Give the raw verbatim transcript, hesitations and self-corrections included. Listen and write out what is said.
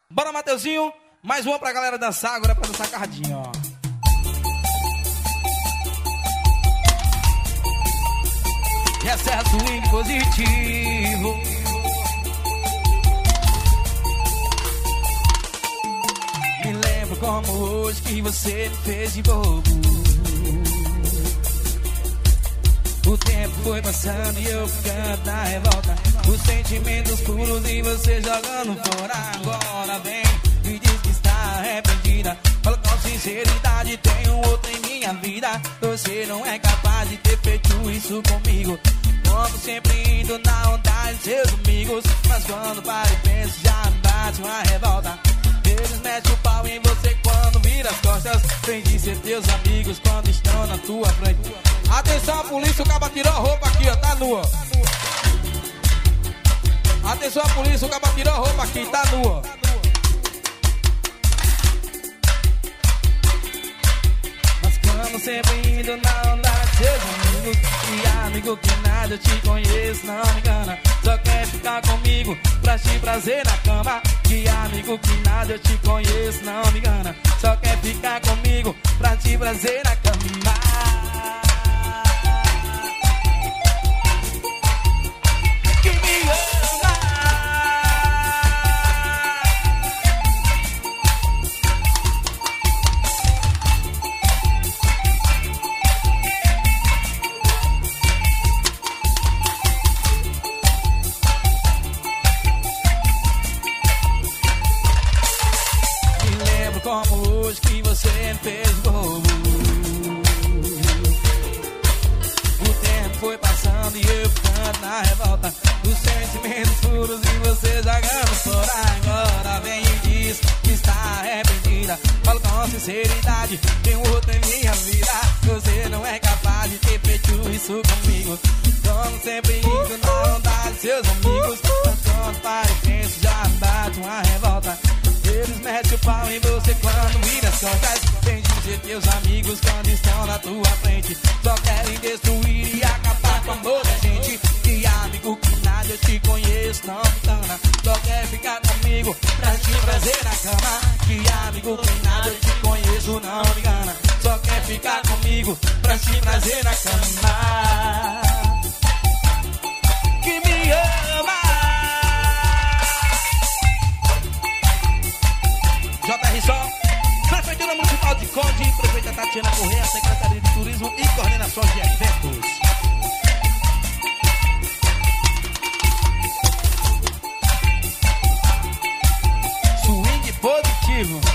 Bora, Mateuzinho. Mais uma pra galera dançar, agora pra dançar carradinho, ó. E essa é a swing positivo. Me lembro como hoje que você me fez de bobo. O tempo foi passando e eu ficando na revolta. Os sentimentos puros e você jogando fora. Agora vem e diz que está arrependida. Fala com sinceridade, tem um outro em minha vida. Você não é capaz de ter feito isso comigo. Como sempre indo na onda de seus amigos. Mas quando paro e penso, já me bate uma revolta. Eles metem o pau em você quando vira as costas. Vem de ser teus amigos quando estão na tua frente. Atenção, polícia, o caba tirou a roupa aqui, ó, tá nua. Atenção, polícia, o caba tirou a roupa aqui, tá nua. Mas quando sempre indo na onda de seus amigos. E amigo que nada eu te conheço, não me engana. Só quer ficar comigo pra te prazer na cama. Que amigo que nada eu te conheço, não me engana. Só quer ficar comigo pra te prazer na cama. Como hoje que você me fez bobo. O tempo foi passando e eu ficando na revolta. Os sentimentos puros e você jogando fora. Agora vem e diz que está arrependida. Falo com sinceridade, tem um outro em minha vida. Você não é capaz de ter feito isso comigo. Como sempre indo na onda de seus amigos. Mas quando paro e penso, já bate uma revolta. Eles metem o pau em você quando vira as costas. Vem dizer teus amigos quando estão na tua frente. Só querem destruir e acabar com amor da gente. Que amigo que nada eu te conheço, não me engana. Só quer ficar comigo pra te prazer na cama. Que amigo que nada eu te conheço, não me engana. Só quer ficar comigo pra te prazer na cama. Que me ama. J R Só, Prefeitura Municipal de Conde, Prefeita Tatiana Correia, Secretaria de Turismo e Coordenação de Eventos. Swing positivo.